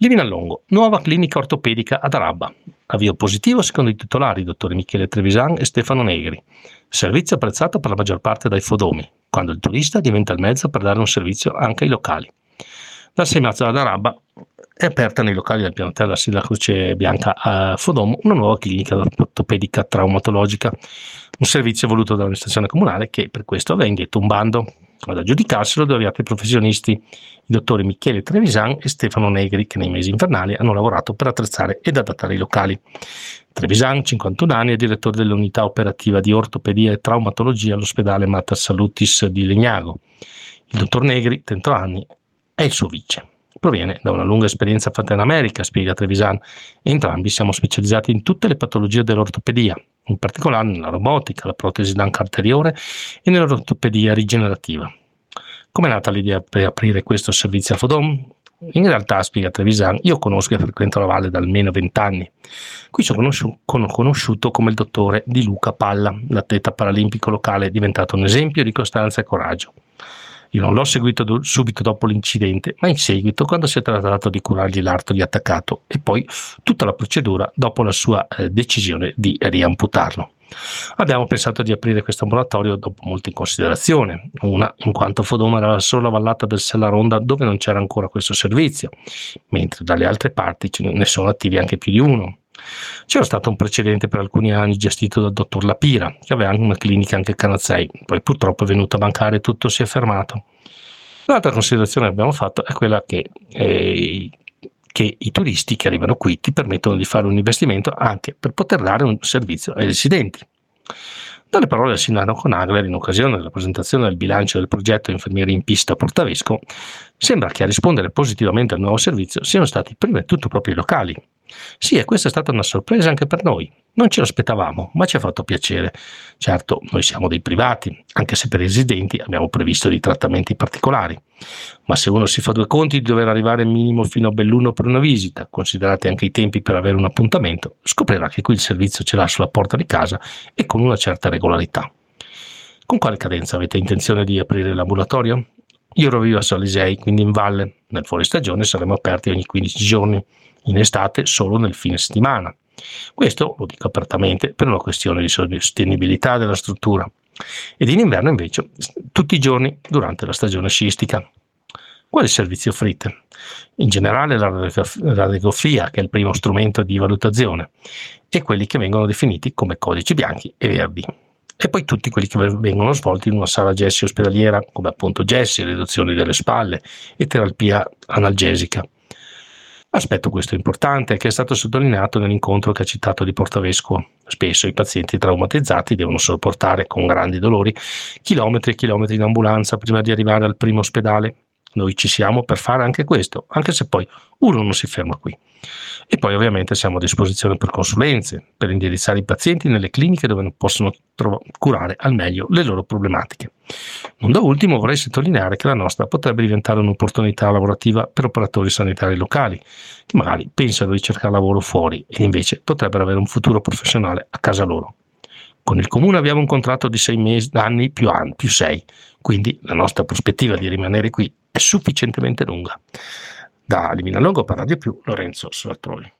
Livinallongo, nuova clinica ortopedica ad Arabba. Avvio positivo secondo i titolari, dottori Michele Trevisan e Stefano Negri. Servizio apprezzato per la maggior parte dai fodomi, quando il turista diventa il mezzo per dare un servizio anche ai locali. Dal 6 marzo ad Arabba è aperta nei locali del piano terra della Croce Bianca a Fodomo una nuova clinica ortopedica traumatologica, un servizio voluto dall'amministrazione comunale che per questo aveva indetto un bando. Ad aggiudicarselo due avviati professionisti, i dottori Michele Trevisan e Stefano Negri, che nei mesi invernali hanno lavorato per attrezzare ed adattare i locali. Trevisan, 51 anni, è direttore dell'unità operativa di ortopedia e traumatologia all'ospedale Mater Salutis di Legnago. Il dottor Negri, 30 anni, è il suo vice. Proviene da una lunga esperienza fatta in America, spiega Trevisan, e entrambi siamo specializzati in tutte le patologie dell'ortopedia, in particolare nella robotica, la protesi d'anca anteriore e nell'ortopedia rigenerativa. Com'è nata l'idea per aprire questo servizio a Fodom? In realtà, spiega Trevisan, io conosco e frequento la valle da almeno 20 anni. Qui sono conosciuto come il dottore Di Luca Palla, l'atleta paralimpico locale diventato un esempio di costanza e coraggio. Io non l'ho seguito subito dopo l'incidente, ma in seguito quando si è trattato di curargli l'arto di attaccato e poi tutta la procedura dopo la sua decisione di riamputarlo. Abbiamo pensato di aprire questo ambulatorio dopo molte considerazioni. Una, in quanto Fodoma era la sola vallata del Sella Ronda dove non c'era ancora questo servizio, mentre dalle altre parti ne sono attivi anche più di uno. C'era stato un precedente per alcuni anni gestito dal dottor Lapira, che aveva una clinica anche a Canazzei, poi purtroppo è venuto a mancare e tutto si è fermato. L'altra considerazione che abbiamo fatto è quella che i turisti che arrivano qui ti permettono di fare un investimento anche per poter dare un servizio ai residenti. Dalle parole del sindaco Nagler in occasione della presentazione del bilancio del progetto Infermieri in Pista a Portavesco, sembra che a rispondere positivamente al nuovo servizio siano stati prima di tutto proprio i locali. Sì, e questa è stata una sorpresa anche per noi. Non ce l'aspettavamo, ma ci ha fatto piacere. Certo, noi siamo dei privati, anche se per i residenti abbiamo previsto dei trattamenti particolari. Ma se uno si fa due conti di dover arrivare minimo fino a Belluno per una visita, considerati anche i tempi per avere un appuntamento, scoprirà che qui il servizio ce l'ha sulla porta di casa e con una certa regolarità. Con quale cadenza avete intenzione di aprire l'ambulatorio? Io vivo a Solisei, quindi in valle. Nel fuoristagione saremo aperti ogni 15 giorni, in estate solo nel fine settimana. Questo, lo dico apertamente, per una questione di sostenibilità della struttura. Ed in inverno invece tutti i giorni durante la stagione sciistica. Quali servizi offrite? In generale la radiografia, che è il primo strumento di valutazione, e quelli che vengono definiti come codici bianchi e verdi. E poi tutti quelli che vengono svolti in una sala gessi ospedaliera, come appunto gessi, riduzioni delle spalle e terapia analgesica. Aspetto questo importante che è stato sottolineato nell'incontro che ha citato di Portavesco. Spesso i pazienti traumatizzati devono sopportare con grandi dolori chilometri e chilometri in ambulanza prima di arrivare al primo ospedale. Noi ci siamo per fare anche questo, anche se poi uno non si ferma qui. E poi ovviamente siamo a disposizione per consulenze, per indirizzare i pazienti nelle cliniche dove possono curare al meglio le loro problematiche. Non da ultimo vorrei sottolineare che la nostra potrebbe diventare un'opportunità lavorativa per operatori sanitari locali, che magari pensano di cercare lavoro fuori e invece potrebbero avere un futuro professionale a casa loro. Con il Comune abbiamo un contratto di 6 anni più 6, quindi la nostra prospettiva di rimanere qui è sufficientemente lunga. Da Livinallongo per Radio Più, Lorenzo Sartori.